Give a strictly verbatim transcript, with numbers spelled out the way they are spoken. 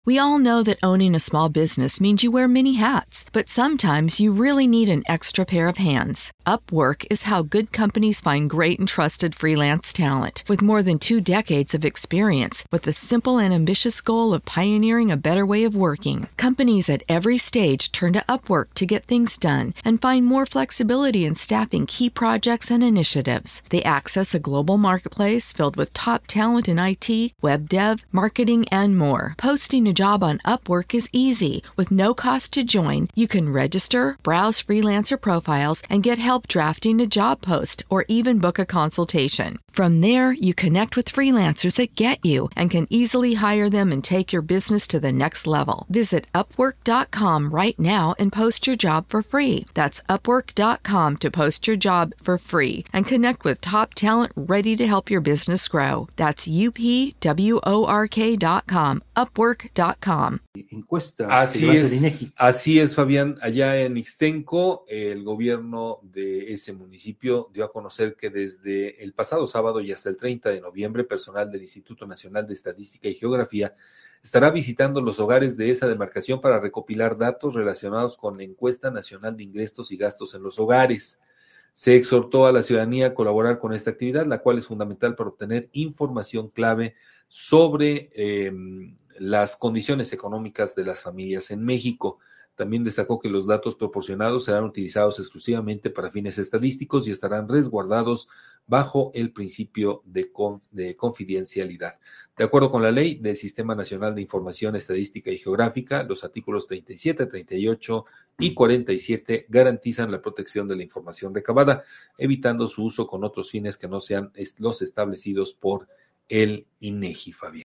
We all know that owning a small business means you wear many hats, but sometimes you really need an extra pair of hands. Upwork is how good companies find great and trusted freelance talent. With more than two decades of experience, with the simple and ambitious goal of pioneering a better way of working, companies at every stage turn to Upwork to get things done and find more flexibility in staffing key projects and initiatives. They access a global marketplace filled with top talent in I T, web dev, marketing, and more. Posting a job on Upwork is easy. With no cost to join, you can register, browse freelancer profiles, and get help drafting a job post or even book a consultation. From there, you connect with freelancers that get you and can easily hire them and take your business to the next level. Visit upwork dot com right now and post your job for free. That's upwork dot com to post your job for free and connect with top talent ready to help your business grow. That's U P W O R K dot com, upwork dot com. Encuesta así es, así es, Fabián. Allá en Ixtenco, el gobierno de ese municipio dio a conocer que desde el pasado sábado y hasta el treinta de noviembre, personal del Instituto Nacional de Estadística y Geografía estará visitando los hogares de esa demarcación para recopilar datos relacionados con la encuesta nacional de ingresos y gastos en los hogares. Se exhortó a la ciudadanía a colaborar con esta actividad, la cual es fundamental para obtener información clave sobre eh, las condiciones económicas de las familias en México. También destacó que los datos proporcionados serán utilizados exclusivamente para fines estadísticos y estarán resguardados bajo el principio de, con, de confidencialidad. De acuerdo con la ley del Sistema Nacional de Información Estadística y Geográfica, los artículos treinta y siete, treinta y ocho y cuarenta y siete garantizan la protección de la información recabada, evitando su uso con otros fines que no sean los establecidos por el INEGI, Fabián.